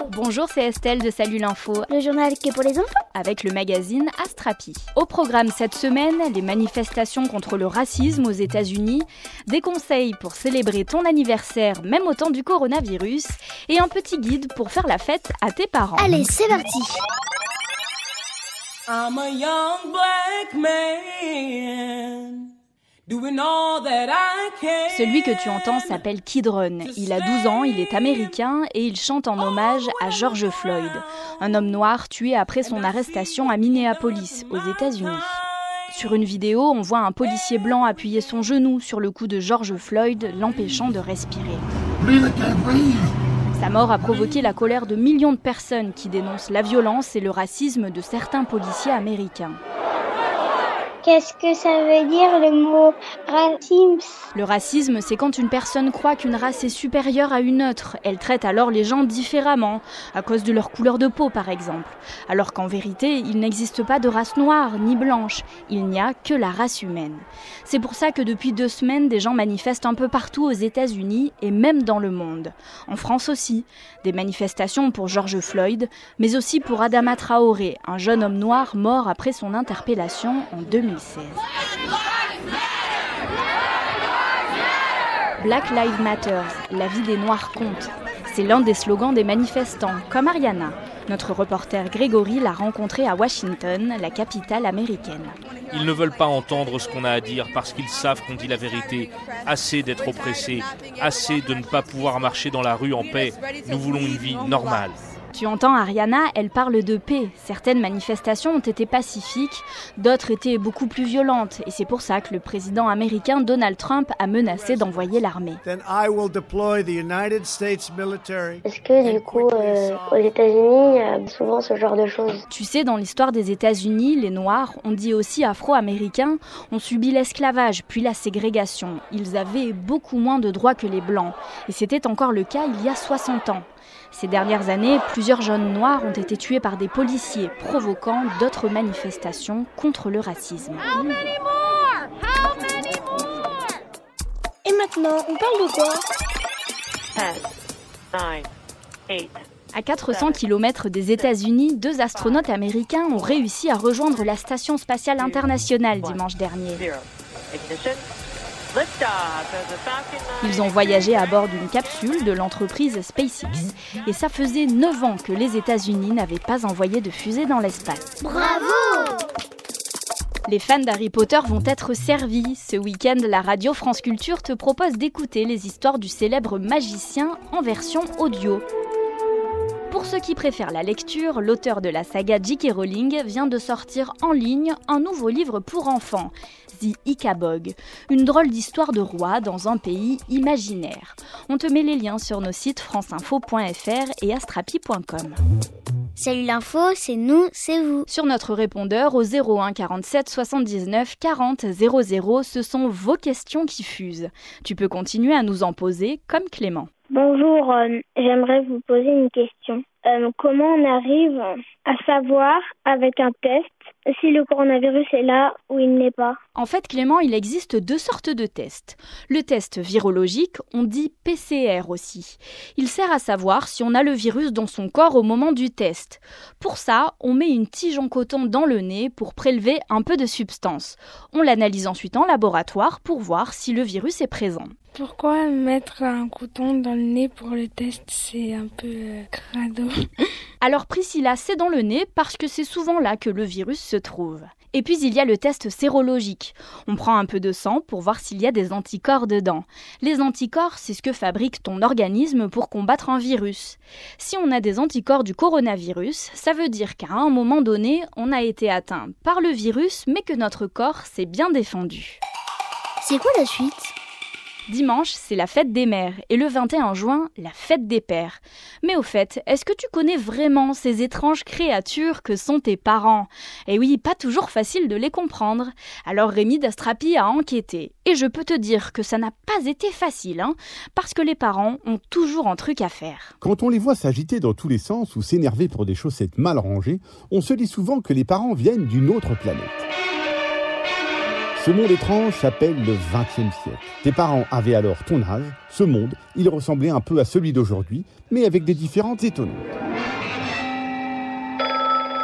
Bonjour, c'est Estelle de Salut l'Info. Le journal qui est pour les enfants. Avec le magazine Astrapi. Au programme cette semaine, les manifestations contre le racisme aux États-Unis, des conseils pour célébrer ton anniversaire même au temps du coronavirus et un petit guide pour faire la fête à tes parents. Allez, c'est parti. I'm a young black man. Celui que tu entends s'appelle Kid Ron. Il a 12 ans, il est américain et il chante en hommage à George Floyd, un homme noir tué après son arrestation à Minneapolis, aux États-Unis. Sur une vidéo, on voit un policier blanc appuyer son genou sur le cou de George Floyd, l'empêchant de respirer. Sa mort a provoqué la colère de millions de personnes qui dénoncent la violence et le racisme de certains policiers américains. Qu'est-ce que ça veut dire le mot racisme ? Le racisme, c'est quand une personne croit qu'une race est supérieure à une autre. Elle traite alors les gens différemment, à cause de leur couleur de peau par exemple. Alors qu'en vérité, il n'existe pas de race noire ni blanche. Il n'y a que la race humaine. C'est pour ça que depuis 2 semaines, des gens manifestent un peu partout aux États-Unis et même dans le monde. En France aussi. Des manifestations pour George Floyd, mais aussi pour Adama Traoré, un jeune homme noir mort après son interpellation en 2016. Black Lives Matter, la vie des Noirs compte. C'est l'un des slogans des manifestants, comme Ariana. Notre reporter Grégory l'a rencontrée à Washington, la capitale américaine. Ils ne veulent pas entendre ce qu'on a à dire parce qu'ils savent qu'on dit la vérité. Assez d'être oppressés, assez de ne pas pouvoir marcher dans la rue en paix. Nous voulons une vie normale. Tu entends Ariana, elle parle de paix. Certaines manifestations ont été pacifiques, d'autres étaient beaucoup plus violentes. Et c'est pour ça que le président américain Donald Trump a menacé d'envoyer l'armée. Est-ce que du coup, aux États-Unis, il y a souvent ce genre de choses ? Tu sais, dans l'histoire des États-Unis, les Noirs, on dit aussi Afro-Américains, ont subi l'esclavage, puis la ségrégation. Ils avaient beaucoup moins de droits que les Blancs. Et c'était encore le cas il y a 60 ans. Ces dernières années, plusieurs jeunes noirs ont été tués par des policiers, provoquant d'autres manifestations contre le racisme. Et maintenant, on parle de quoi ? 10, 9, 8. À 400 km des États-Unis, 2 astronautes américains ont réussi à rejoindre la Station spatiale internationale dimanche dernier. Ils ont voyagé à bord d'une capsule de l'entreprise SpaceX. Et ça faisait 9 ans que les États-Unis n'avaient pas envoyé de fusée dans l'espace. Bravo ! Les fans d'Harry Potter vont être servis. Ce week-end, la radio France Culture te propose d'écouter les histoires du célèbre magicien en version audio. Pour ceux qui préfèrent la lecture, l'auteur de la saga J.K. Rowling vient de sortir en ligne un nouveau livre pour enfants, The Ickabog, une drôle d'histoire de roi dans un pays imaginaire. On te met les liens sur nos sites franceinfo.fr et astrapi.com. Salut l'info, c'est nous, c'est vous. Sur notre répondeur au 01 47 79 40 00, ce sont vos questions qui fusent. Tu peux continuer à nous en poser comme Clément. Bonjour, j'aimerais vous poser une question. Comment on arrive à savoir avec un test si le coronavirus est là ou il n'est pas ? En fait, Clément, il existe 2 sortes de tests. Le test virologique, on dit PCR aussi. Il sert à savoir si on a le virus dans son corps au moment du test. Pour ça, on met une tige en coton dans le nez pour prélever un peu de substance. On l'analyse ensuite en laboratoire pour voir si le virus est présent. Pourquoi mettre un coton dans le nez pour le test ? C'est un peu crado. Alors Priscilla, c'est dans le nez parce que c'est souvent là que le virus se trouve. Et puis il y a le test sérologique. On prend un peu de sang pour voir s'il y a des anticorps dedans. Les anticorps, c'est ce que fabrique ton organisme pour combattre un virus. Si on a des anticorps du coronavirus, ça veut dire qu'à un moment donné, on a été atteint par le virus, mais que notre corps s'est bien défendu. C'est quoi la suite ? Dimanche, c'est la fête des mères et le 21 juin, la fête des pères. Mais au fait, est-ce que tu connais vraiment ces étranges créatures que sont tes parents ? Eh oui, pas toujours facile de les comprendre. Alors Rémi d'Astrapi a enquêté. Et je peux te dire que ça n'a pas été facile, parce que les parents ont toujours un truc à faire. Quand on les voit s'agiter dans tous les sens ou s'énerver pour des chaussettes mal rangées, on se dit souvent que les parents viennent d'une autre planète. Ce monde étrange s'appelle le XXe siècle. Tes parents avaient alors ton âge. Ce monde, il ressemblait un peu à celui d'aujourd'hui, mais avec des différences étonnantes.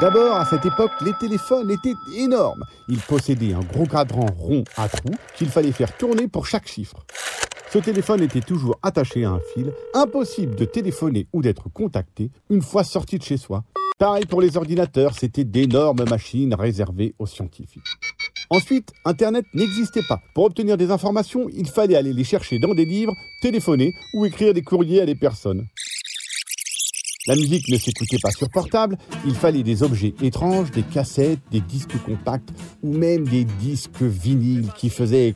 D'abord, à cette époque, les téléphones étaient énormes. Ils possédaient un gros cadran rond à trous qu'il fallait faire tourner pour chaque chiffre. Ce téléphone était toujours attaché à un fil, impossible de téléphoner ou d'être contacté une fois sorti de chez soi. Pareil pour les ordinateurs, c'était d'énormes machines réservées aux scientifiques. Ensuite, Internet n'existait pas. Pour obtenir des informations, il fallait aller les chercher dans des livres, téléphoner ou écrire des courriers à des personnes. La musique ne s'écoutait pas sur portable, il fallait des objets étranges, des cassettes, des disques compacts ou même des disques vinyles qui faisaient...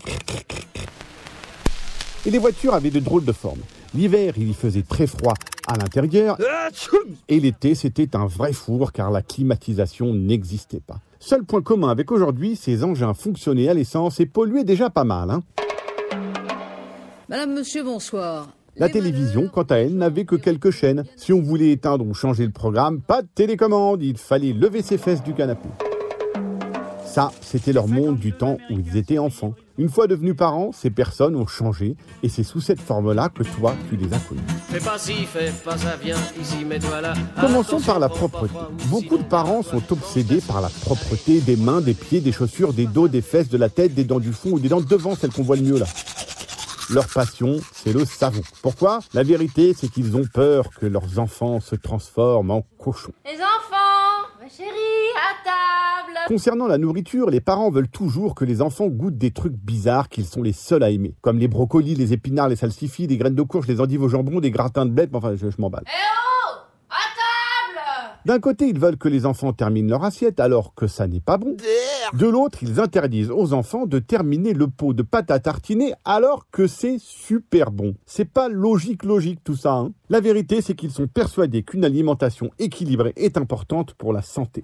Et les voitures avaient de drôles de formes. L'hiver, il y faisait très froid à l'intérieur et l'été, c'était un vrai four car la climatisation n'existait pas. Seul point commun avec aujourd'hui, ces engins fonctionnaient à l'essence et polluaient déjà pas mal. Madame, monsieur, bonsoir. La télévision, quant à elle, n'avait que quelques chaînes. Si on voulait éteindre ou changer le programme, pas de télécommande, il fallait lever ses fesses du canapé. Ça, c'était leur monde du temps où ils étaient enfants. Une fois devenus parents, ces personnes ont changé et c'est sous cette forme-là que toi, tu les as connus. Fais pas ci, fais pas ça, viens ici, mets-toi là. Commençons par la propreté. Beaucoup de parents sont obsédés par la propreté des mains, des pieds, des chaussures, des dos, des fesses, de la tête, des dents du fond ou des dents de devant, celles qu'on voit le mieux là. Leur passion, c'est le savon. Pourquoi ? La vérité, c'est qu'ils ont peur que leurs enfants se transforment en cochons. Les enfants, ma chérie, à table. Concernant la nourriture, les parents veulent toujours que les enfants goûtent des trucs bizarres qu'ils sont les seuls à aimer. Comme les brocolis, les épinards, les salsifis, les graines de courge, les endives au jambon, des gratins de bled, enfin je m'emballe. Eh oh, à table. D'un côté, ils veulent que les enfants terminent leur assiette alors que ça n'est pas bon. De l'autre, ils interdisent aux enfants de terminer le pot de pâte à tartiner alors que c'est super bon. C'est pas logique tout ça, hein. La vérité, c'est qu'ils sont persuadés qu'une alimentation équilibrée est importante pour la santé.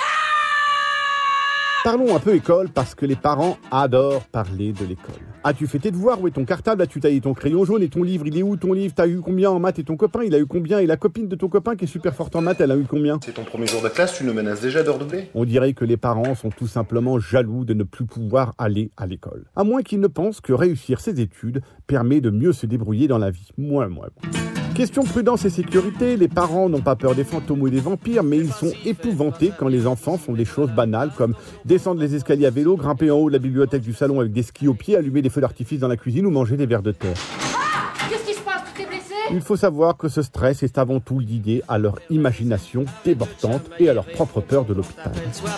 Parlons un peu école parce que les parents adorent parler de l'école. As-tu fait tes devoirs? Où est ton cartable? As-tu taillé ton crayon jaune? Et ton livre, il est où ton livre? T'as eu combien en maths? Et ton copain, il a eu combien? Et la copine de ton copain qui est super forte en maths, elle a eu combien? C'est ton premier jour de classe, tu nous menaces déjà de redoubler? On dirait que les parents sont tout simplement jaloux de ne plus pouvoir aller à l'école. À moins qu'ils ne pensent que réussir ses études permet de mieux se débrouiller dans la vie. Moi. Question prudence et sécurité, les parents n'ont pas peur des fantômes ou des vampires, mais ils sont épouvantés quand les enfants font des choses banales comme descendre les escaliers à vélo, grimper en haut de la bibliothèque du salon avec des skis aux pieds, allumer des feux d'artifice dans la cuisine ou manger des vers de terre. Qu'est-ce qui se passe? Tu t'es blessé? Il faut savoir que ce stress est avant tout lié à leur imagination débordante et à leur propre peur de l'hôpital.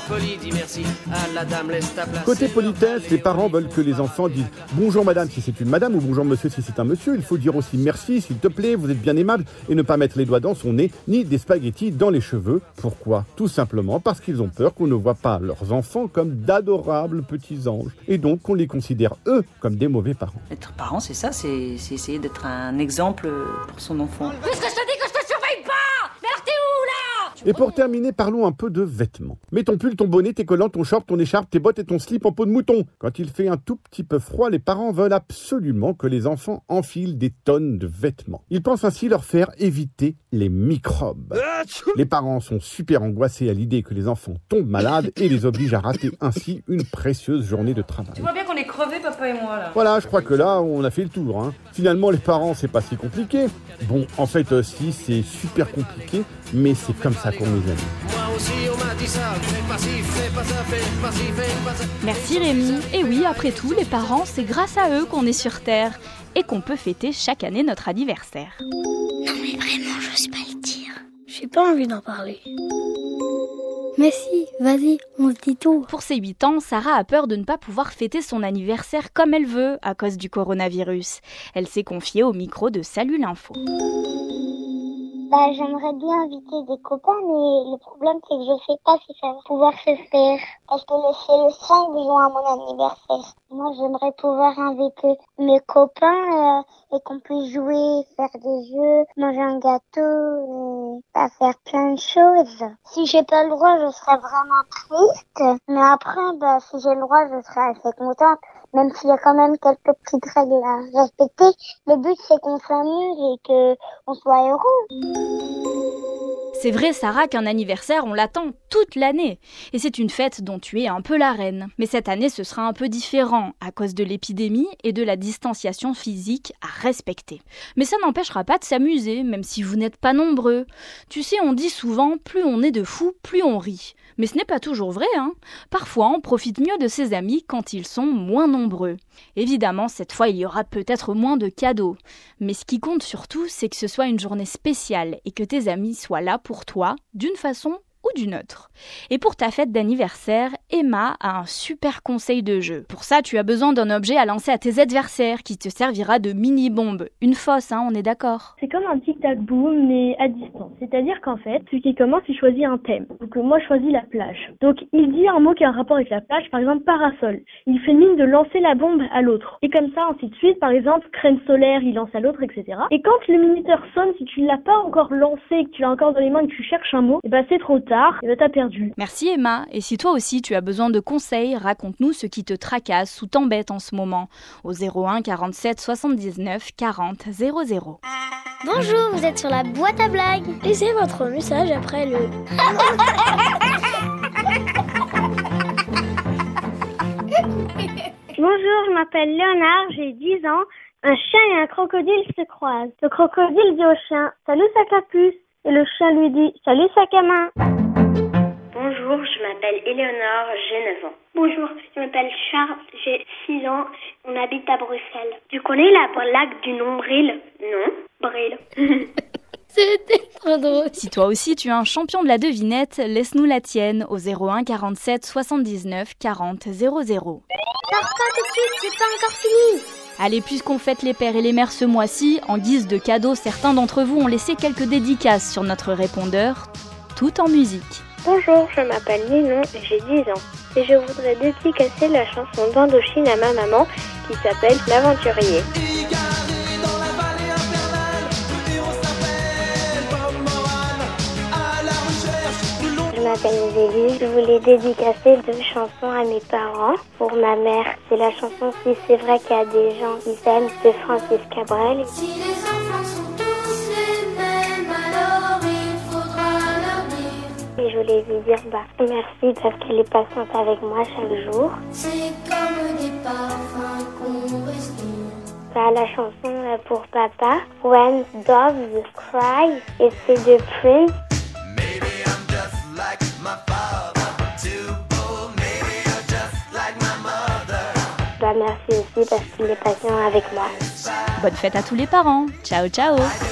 Côté politesse, les parents veulent que les enfants disent « Bonjour madame » si c'est une madame ou « Bonjour monsieur » si c'est un monsieur. Il faut dire aussi « Merci, s'il te plaît, vous êtes bien aimable » et ne pas mettre les doigts dans son nez ni des spaghettis dans les cheveux. Pourquoi ? Tout simplement parce qu'ils ont peur qu'on ne voit pas leurs enfants comme d'adorables petits anges et donc qu'on les considère eux comme des mauvais parents. Être parent, c'est ça, c'est essayer d'être un exemple pour son enfant. Qu'est-ce que je te dis que je te surveille pas? Mais alors t'es où là? Et pour terminer, parlons un peu de vêtements. Mets ton pull, ton bonnet, tes collants, ton short, ton écharpe, tes bottes et ton slip en peau de mouton. Quand il fait un tout petit peu froid, les parents veulent absolument que les enfants enfilent des tonnes de vêtements. Ils pensent ainsi leur faire éviter les microbes. Les parents sont super angoissés à l'idée que les enfants tombent malades et les obligent à rater ainsi une précieuse journée de travail. Tu vois bien qu'on est crevés, papa et moi, là. Voilà, je crois que là, on a fait le tour, hein. Finalement, les parents, c'est pas si compliqué. Bon, en fait, si, c'est super compliqué, mais c'est comme ça qu'on les aime. Merci Rémi. Et oui, après tout, les parents, c'est grâce à eux qu'on est sur Terre et qu'on peut fêter chaque année notre anniversaire. Non mais vraiment, j'ose pas le dire. J'ai pas envie d'en parler. Mais si, vas-y, on se dit tout. Pour ses 8 ans, Sarah a peur de ne pas pouvoir fêter son anniversaire comme elle veut à cause du coronavirus. Elle s'est confiée au micro de Salut l'Info. J'aimerais bien inviter des copains, mais le problème, c'est que je sais pas si ça va pouvoir se faire. Parce que c'est le 5 juin, mon anniversaire. Moi, j'aimerais pouvoir inviter mes copains et qu'on puisse jouer, faire des jeux, manger un gâteau, faire plein de choses. Si j'ai pas le droit, je serais vraiment triste. Mais après, si j'ai le droit, je serais assez contente. Même s'il y a quand même quelques petites règles à respecter, le but c'est qu'on s'amuse et qu'on soit heureux. C'est vrai, Sarah, qu'un anniversaire, on l'attend toute l'année. Et c'est une fête dont tu es un peu la reine. Mais cette année, ce sera un peu différent à cause de l'épidémie et de la distanciation physique à respecter. Mais ça n'empêchera pas de s'amuser, même si vous n'êtes pas nombreux. Tu sais, on dit souvent, plus on est de fous, plus on rit. Mais ce n'est pas toujours vrai, hein. Parfois, on profite mieux de ses amis quand ils sont moins nombreux. Évidemment, cette fois, il y aura peut-être moins de cadeaux. Mais ce qui compte surtout, c'est que ce soit une journée spéciale et que tes amis soient là pour toi, d'une façon ou d'une autre. Et pour ta fête d'anniversaire, Emma a un super conseil de jeu. Pour ça, tu as besoin d'un objet à lancer à tes adversaires qui te servira de mini-bombe. Une fosse, hein, on est d'accord. C'est comme un tic-tac-boom, mais à distance. C'est-à-dire qu'en fait, celui qui commence, il choisit un thème. Donc moi, je choisis la plage. Donc il dit un mot qui a un rapport avec la plage, par exemple parasol. Il fait mine de lancer la bombe à l'autre. Et comme ça, ainsi de suite, par exemple, crème solaire, il lance à l'autre, etc. Et quand le minuteur sonne, si tu ne l'as pas encore lancé, que tu l'as encore dans les mains et que tu cherches un mot, et ben c'est trop tard, et ben t'as perdu. Merci Emma, et si toi aussi tu as besoin de conseils, raconte-nous ce qui te tracasse ou t'embête en ce moment au 01 47 79 40 00. Bonjour, vous êtes sur la boîte à blagues. Laissez votre message après le... Bonjour, je m'appelle Léonard, j'ai 10 ans. Un chien et un crocodile se croisent. Le crocodile dit au chien « Salut sac à puce » et le chien lui dit « Salut sac à main ». Bonjour, je m'appelle Éléonore, j'ai 9 ans. Bonjour, je m'appelle Charles, j'ai 6 ans, on habite à Bruxelles. Tu connais la blague du nombril? Non. Bril. C'était trop drôle. Si toi aussi tu es un champion de la devinette, laisse-nous la tienne au 01 47 79 40 00. Pars pas tout de suite, c'est pas encore fini. Allez, puisqu'on fête les pères et les mères ce mois-ci, en guise de cadeau, certains d'entre vous ont laissé quelques dédicaces sur notre répondeur, tout en musique. Bonjour, je m'appelle Ninon et j'ai 10 ans. Et je voudrais dédicacer la chanson d'Indochine à ma maman qui s'appelle L'Aventurier. Je m'appelle Zélie, je voulais dédicacer 2 chansons à mes parents. Pour ma mère, c'est la chanson Si c'est vrai qu'il y a des gens qui s'aiment de Francis Cabrel. Si les enfants sont tous les mêmes, alors il faudra leur dire. Et je voulais lui dire merci parce qu'elle est patiente avec moi chaque jour. C'est comme des parfums qu'on respire. La chanson pour papa, When Doves Cry, et c'est de Prince. Merci aussi parce qu'il est patient avec moi. Bonne fête à tous les parents. Ciao, ciao.